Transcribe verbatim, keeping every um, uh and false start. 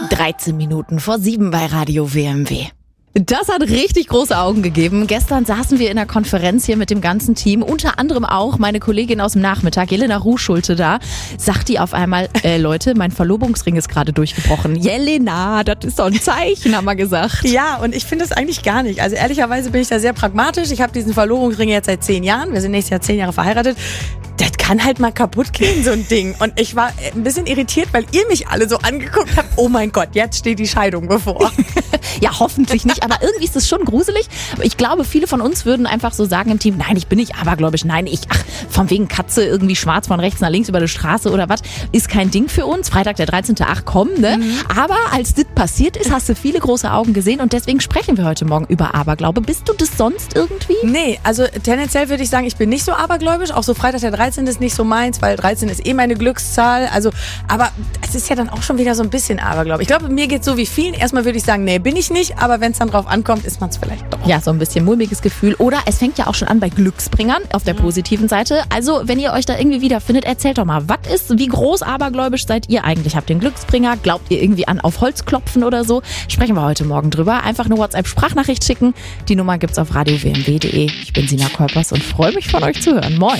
dreizehn Minuten vor sieben bei Radio W M W. Das hat richtig große Augen gegeben. Gestern saßen wir in einer Konferenz hier mit dem ganzen Team, unter anderem auch meine Kollegin aus dem Nachmittag, Jelena Ruhschulte da, sagt die auf einmal, äh, Leute, mein Verlobungsring ist gerade durchgebrochen. Jelena, das ist doch ein Zeichen, haben wir gesagt. Ja, und ich finde es eigentlich gar nicht. Also ehrlicherweise bin ich da sehr pragmatisch. Ich habe diesen Verlobungsring jetzt seit zehn Jahren. Wir sind nächstes Jahr zehn Jahre verheiratet. Das kann halt mal kaputt gehen, so ein Ding. Und ich war ein bisschen irritiert, weil ihr mich alle so angeguckt habt. Oh mein Gott, jetzt steht die Scheidung bevor. Ja, hoffentlich nicht, aber irgendwie ist es schon gruselig. Ich glaube, viele von uns würden einfach so sagen im Team, nein, ich bin nicht abergläubisch, nein, ich, ach, von wegen Katze irgendwie schwarz von rechts nach links über die Straße oder was, ist kein Ding für uns. Freitag der dreizehnte ach komm, ne? Mhm. Aber als das passiert ist, hast du viele große Augen gesehen und deswegen sprechen wir heute Morgen über Aberglaube. Bist du das sonst irgendwie? Nee, also tendenziell würde ich sagen, ich bin nicht so abergläubisch. Auch so Freitag der dreizehnte ist nicht so meins, weil dreizehn ist eh meine Glückszahl. Also, aber es ist ja dann auch schon wieder so ein bisschen Aberglaube. Ich glaube, mir geht es so wie vielen. Erstmal würde ich sagen, nee, bin ich nicht, aber wenn es dann drauf ankommt, ist man es vielleicht doch. Ja, so ein bisschen mulmiges Gefühl. Oder es fängt ja auch schon an bei Glücksbringern auf der positiven Seite. Also, wenn ihr euch da irgendwie wiederfindet, erzählt doch mal, was ist, wie groß abergläubisch seid ihr eigentlich? Habt ihr einen Glücksbringer? Glaubt ihr irgendwie an auf Holz klopfen oder so? Sprechen wir heute Morgen drüber. Einfach eine WhatsApp-Sprachnachricht schicken. Die Nummer gibt's auf radio w m w punkt d e. Ich bin Sina Kolpers und freue mich von euch zu hören. Moin.